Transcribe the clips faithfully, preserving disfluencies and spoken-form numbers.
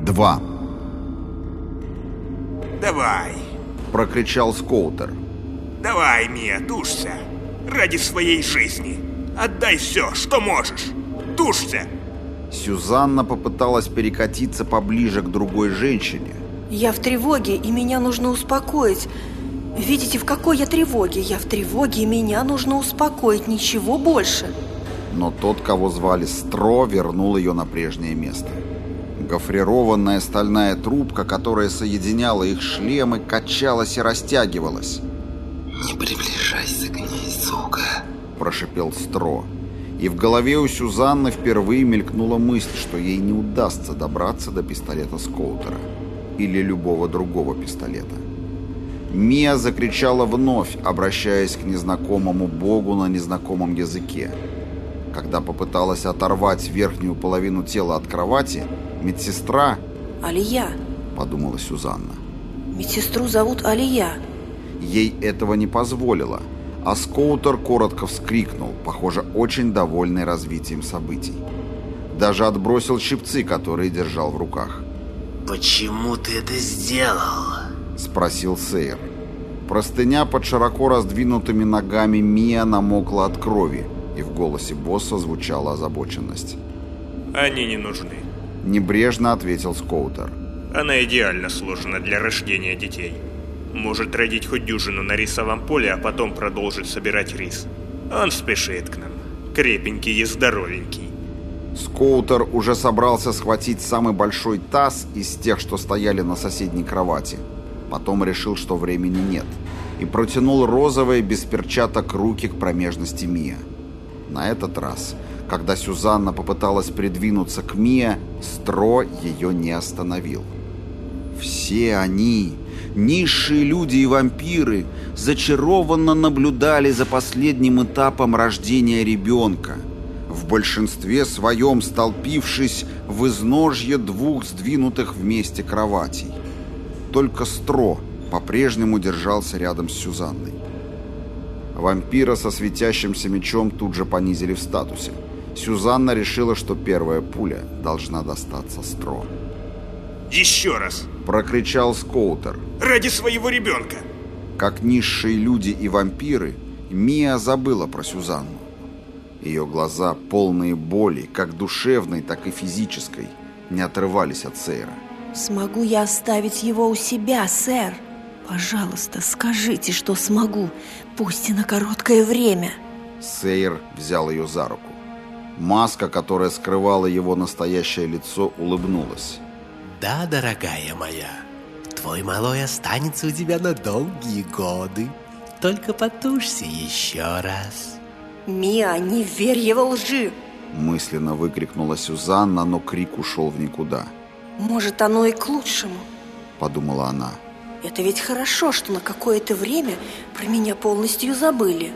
два. Давай. Прокричал Скоутер. Давай, Мия, тушься. Ради своей жизни. Отдай все, что можешь. Тушься. Сюзанна попыталась перекатиться поближе к другой женщине. Я в тревоге, и меня нужно успокоить. Видите, в какой я тревоге? Я в тревоге, и меня нужно успокоить, ничего больше. Но тот, кого звали Стро, вернул ее на прежнее место. Гофрированная стальная трубка, которая соединяла их шлемы, качалась и растягивалась. «Не приближайся к ней, сука», – прошипел Стро. И в голове у Сюзанны впервые мелькнула мысль, что ей не удастся добраться до пистолета Скоутера или любого другого пистолета. Мия закричала вновь, обращаясь к незнакомому богу на незнакомом языке. Когда попыталась оторвать верхнюю половину тела от кровати, медсестра... «Алия», — подумала Сюзанна. «Медсестру зовут Алия». Ей этого не позволило, а Скоутер коротко вскрикнул, похоже, очень довольный развитием событий. Даже отбросил щипцы, которые держал в руках. «Почему ты это сделал?» — спросил Сейр. Простыня под широко раздвинутыми ногами Мия намокла от крови, и в голосе босса звучала озабоченность. «Они не нужны», — небрежно ответил Скоутер. «Она идеально сложена для рождения детей. Может родить хоть дюжину на рисовом поле, а потом продолжить собирать рис. Он спешит к нам. Крепенький и здоровенький». Скоутер уже собрался схватить самый большой таз из тех, что стояли на соседней кровати. Потом решил, что времени нет, и протянул розовые без перчаток руки к промежности Мия. На этот раз, когда Сюзанна попыталась придвинуться к Мия, Стро ее не остановил. Все они, низшие люди и вампиры, зачарованно наблюдали за последним этапом рождения ребенка, в большинстве своем столпившись в изножье двух сдвинутых вместе кроватей. Только Стро по-прежнему держался рядом с Сюзанной. Вампира со светящимся мечом тут же понизили в статусе. Сюзанна решила, что первая пуля должна достаться Стро. «Еще раз!» – прокричал Скоутер. «Ради своего ребенка!» Как низшие люди и вампиры, Мия забыла про Сюзанну. Ее глаза, полные боли, как душевной, так и физической, не отрывались от Сейра. «Смогу я оставить его у себя, сэр? Пожалуйста, скажите, что смогу, пусть и на короткое время». Сейр взял ее за руку. Маска, которая скрывала его настоящее лицо, улыбнулась. «Да, дорогая моя, твой малой останется у тебя на долгие годы. Только потушься еще раз». «Мия, не верь его лжи!» мысленно выкрикнула Сюзанна, но крик ушел в никуда. «Может, оно и к лучшему», — подумала она. «Это ведь хорошо, что на какое-то время про меня полностью забыли».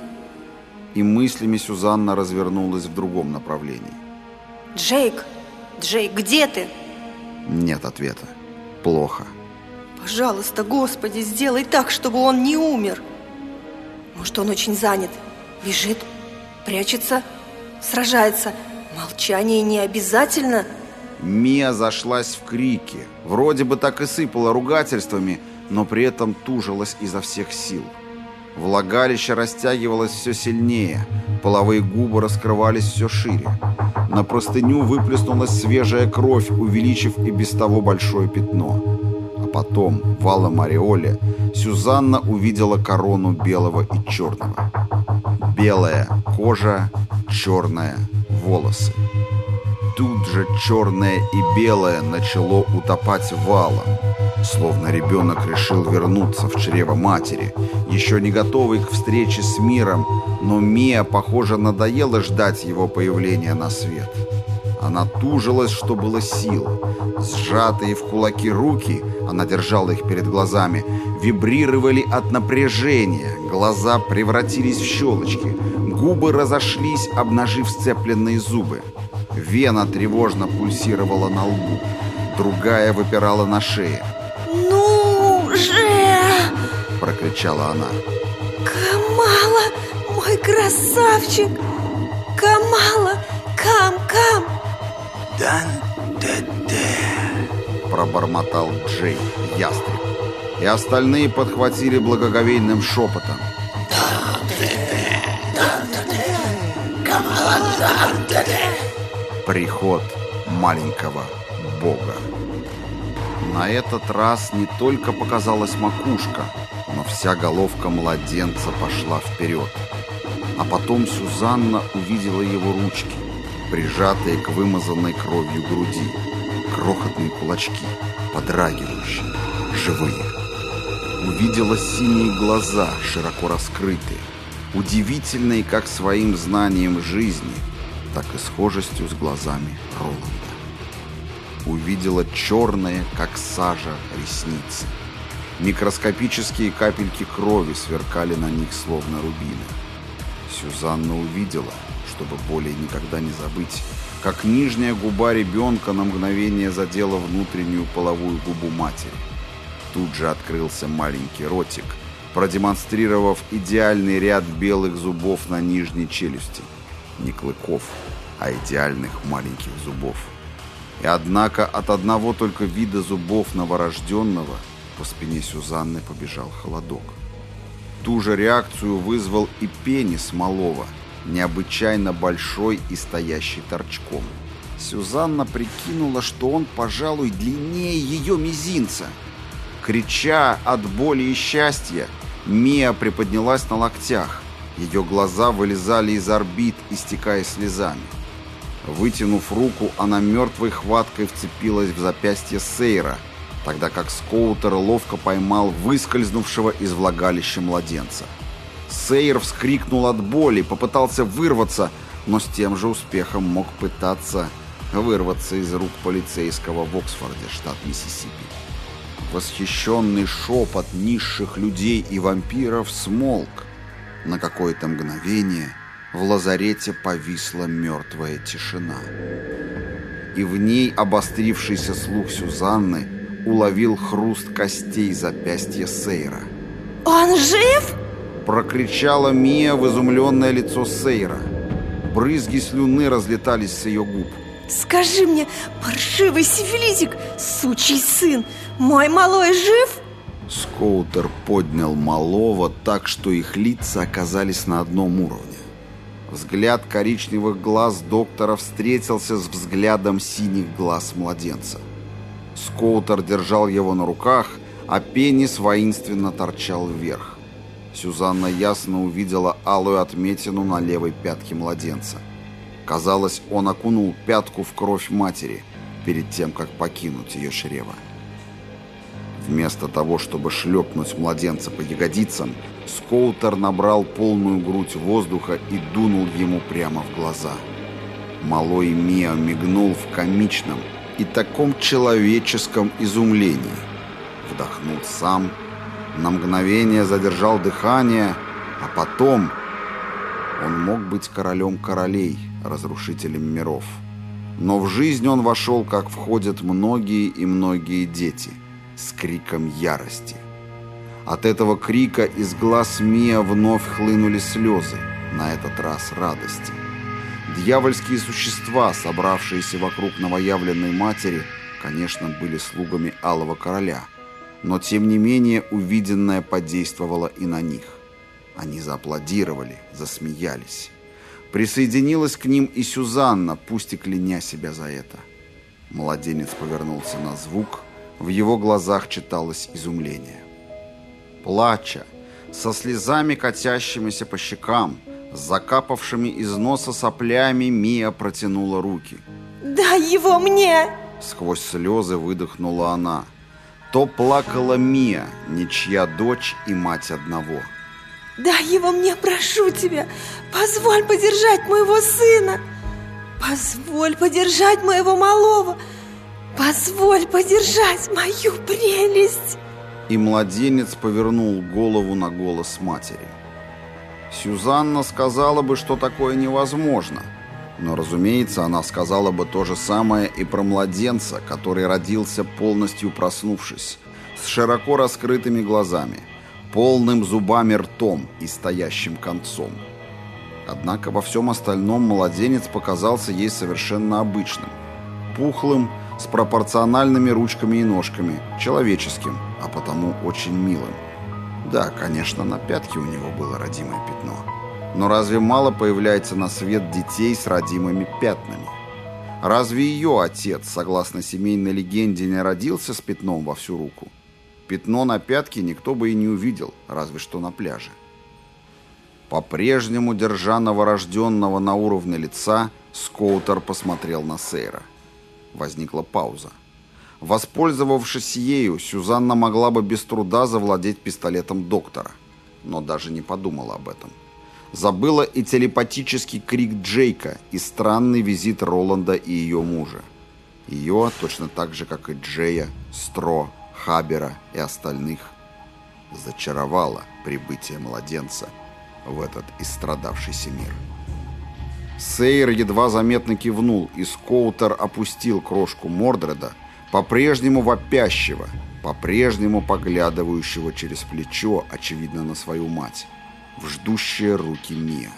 И мыслями Сюзанна развернулась в другом направлении. «Джейк! Джейк, где ты?» Нет ответа. Плохо. «Пожалуйста, Господи, сделай так, чтобы он не умер. Может, он очень занят, бежит, прячется, сражается. Молчание не обязательно». Мия зашлась в крике. Вроде бы так и сыпала ругательствами, но при этом тужилась изо всех сил. Влагалище растягивалось все сильнее, половые губы раскрывались все шире. На простыню выплеснулась свежая кровь, увеличив и без того большое пятно. А потом, в алом ореоле, Сюзанна увидела корону белого и черного. Белая кожа, черная волосы. Тут же черное и белое начало утопать валом, словно ребенок решил вернуться в чрево матери, еще не готовый к встрече с миром, но Мия, похоже, надоело ждать его появления на свет. Она тужилась, что было сил. Сжатые в кулаки руки, она держала их перед глазами, вибрировали от напряжения, глаза превратились в щелочки, губы разошлись, обнажив сцепленные зубы. Вена тревожно пульсировала на лбу, другая выпирала на шее. «Ну же!» – прокричала она. «Камала, мой красавчик! Камала, кам-кам!» «Дан-де-де!» – пробормотал Джей, ястреб. И остальные подхватили благоговейным шепотом. Приход маленького бога. На этот раз не только показалась макушка, но вся головка младенца пошла вперед. А потом Сюзанна увидела его ручки, прижатые к вымазанной кровью груди, крохотные кулачки, подрагивающие, живые. Увидела синие глаза, широко раскрытые, удивительные как своим знанием жизни, так и схожестью с глазами Роланда. Увидела черные, как сажа, ресницы. Микроскопические капельки крови сверкали на них, словно рубины. Сюзанна увидела, чтобы более никогда не забыть, как нижняя губа ребенка на мгновение задела внутреннюю половую губу матери. Тут же открылся маленький ротик, продемонстрировав идеальный ряд белых зубов на нижней челюсти. Не клыков, а идеальных маленьких зубов. И однако от одного только вида зубов новорожденного по спине Сюзанны побежал холодок. Ту же реакцию вызвал и пенис малого, необычайно большой и стоящий торчком. Сюзанна прикинула, что он, пожалуй, длиннее ее мизинца. Крича от боли и счастья, Мия приподнялась на локтях. Ее глаза вылезали из орбит, истекая слезами. Вытянув руку, она мертвой хваткой вцепилась в запястье Сейра, тогда как Скоутер ловко поймал выскользнувшего из влагалища младенца. Сейр вскрикнул от боли, попытался вырваться, но с тем же успехом мог пытаться вырваться из рук полицейского в Оксфорде, штат Миссисипи. Восхищенный шепот низших людей и вампиров смолк. На какое-то мгновение в лазарете повисла мертвая тишина. И в ней обострившийся слух Сюзанны уловил хруст костей запястья Сейра. «Он жив?» — прокричала Мия в изумленное лицо Сейра. Брызги слюны разлетались с ее губ. «Скажи мне, паршивый сифилитик, сучий сын, мой малой жив?» Скоутер поднял малого так, что их лица оказались на одном уровне. Взгляд коричневых глаз доктора встретился с взглядом синих глаз младенца. Скоутер держал его на руках, а пенис воинственно торчал вверх. Сюзанна ясно увидела алую отметину на левой пятке младенца. Казалось, он окунул пятку в кровь матери перед тем, как покинуть ее чрево. Вместо того, чтобы шлепнуть младенца по ягодицам, Скоутер набрал полную грудь воздуха и дунул ему прямо в глаза. Малой Миа мигнул в комичном и таком человеческом изумлении. Вдохнул сам, на мгновение задержал дыхание, а потом он мог быть королем королей, разрушителем миров. Но в жизнь он вошел, как входят многие и многие дети, с криком ярости. От этого крика из глаз Миа вновь хлынули слезы, на этот раз радости. Дьявольские существа, собравшиеся вокруг новоявленной матери, конечно, были слугами Алого Короля, но тем не менее увиденное подействовало и на них. Они зааплодировали, засмеялись. Присоединилась к ним и Сюзанна, пусть и кляня себя за это. Младенец повернулся на звук, в его глазах читалось изумление. Плача, со слезами, катящимися по щекам, с закапавшими из носа соплями, Мия протянула руки. «Дай его мне!» Сквозь слезы выдохнула она. То плакала Мия, ничья дочь и мать одного. «Дай его мне, прошу тебя! Позволь подержать моего сына! Позволь подержать моего малого! Позволь подержать мою прелесть!» И младенец повернул голову на голос матери. Сюзанна сказала бы, что такое невозможно. Но, разумеется, она сказала бы то же самое и про младенца, который родился полностью проснувшись, с широко раскрытыми глазами, полным зубами ртом и стоящим концом. Однако во всем остальном младенец показался ей совершенно обычным. Пухлым, с пропорциональными ручками и ножками, человеческим, а потому очень милым. Да, конечно, на пятке у него было родимое пятно. Но разве мало появляется на свет детей с родимыми пятнами? Разве ее отец, согласно семейной легенде, не родился с пятном во всю руку? Пятно на пятке никто бы и не увидел, разве что на пляже. По-прежнему, держа новорожденного на уровне лица, Скоутер посмотрел на Сейра. Возникла пауза. Воспользовавшись ею, Сюзанна могла бы без труда завладеть пистолетом доктора, но даже не подумала об этом. Забыла и телепатический крик Джейка, и странный визит Роланда и ее мужа. Ее, точно так же, как и Джея, Стро, Хабера и остальных, зачаровало прибытие младенца в этот истрадавшийся мир. Сейр едва заметно кивнул, и Скоутер опустил крошку Мордреда, по-прежнему вопящего, по-прежнему поглядывающего через плечо, очевидно, на свою мать, в ждущие руки Мия.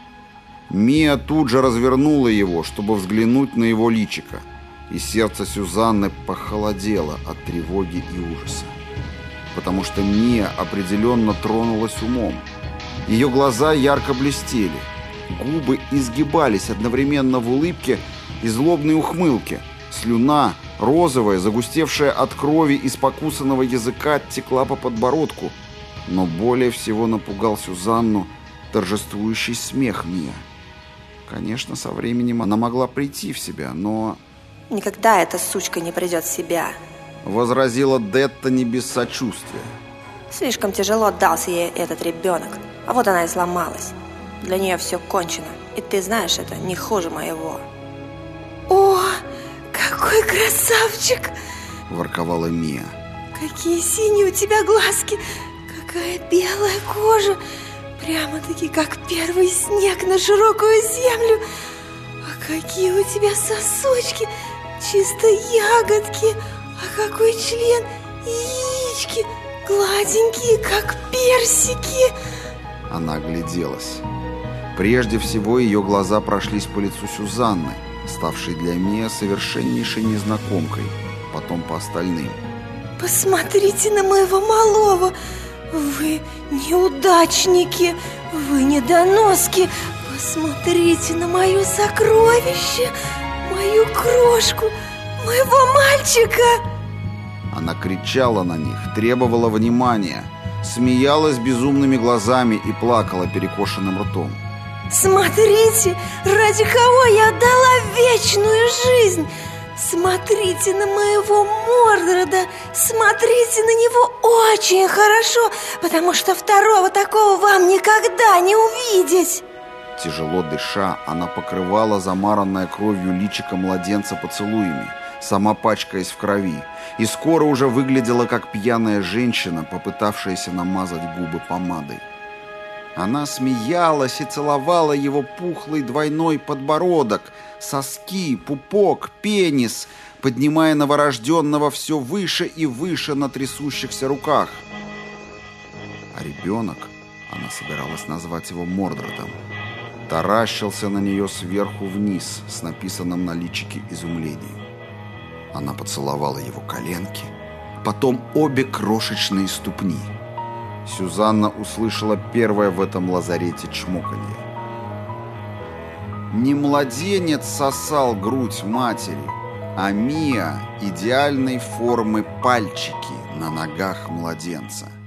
Мия тут же развернула его, чтобы взглянуть на его личико, и сердце Сюзанны похолодело от тревоги и ужаса. Потому что Мия определенно тронулась умом. Ее глаза ярко блестели, губы изгибались одновременно в улыбке и злобной ухмылке. Слюна, розовая, загустевшая от крови из покусанного языка, текла по подбородку. Но более всего напугал Сюзанну торжествующий смех Мия. Конечно, со временем она могла прийти в себя, но... «Никогда эта сучка не придет в себя», — возразила Детта не без сочувствия. «Слишком тяжело дался ей этот ребенок, а вот она и сломалась. Для нее все кончено, и ты знаешь, это не хуже моего». «О, какой красавчик!» — ворковала Мия. «Какие синие у тебя глазки! Какая белая кожа! Прямо-таки как первый снег на широкую землю! А какие у тебя сосочки! Чисто ягодки! А какой член! Яички! Гладенькие, как персики!» Она огляделась. Прежде всего ее глаза прошлись по лицу Сюзанны, ставшей для Мия совершеннейшей незнакомкой, потом по остальным. «Посмотрите на моего малого! Вы неудачники! Вы недоноски! Посмотрите на мое сокровище! Мою крошку! Моего мальчика!» Она кричала на них, требовала внимания, смеялась безумными глазами и плакала перекошенным ртом. «Смотрите, ради кого я отдала вечную жизнь! Смотрите на моего Мордреда! Смотрите на него очень хорошо, потому что второго такого вам никогда не увидеть!» Тяжело дыша, она покрывала замаранное кровью личико младенца поцелуями, сама пачкаясь в крови, и скоро уже выглядела как пьяная женщина, попытавшаяся намазать губы помадой. Она смеялась и целовала его пухлый двойной подбородок, соски, пупок, пенис, поднимая новорожденного все выше и выше на трясущихся руках. А ребенок, она собиралась назвать его Мордредом, таращился на нее сверху вниз с написанным на личике изумлением. Она поцеловала его коленки, потом обе крошечные ступни. Сюзанна услышала первое в этом лазарете чмоканье. Не младенец сосал грудь матери, а Мия идеальной формы пальчики на ногах младенца.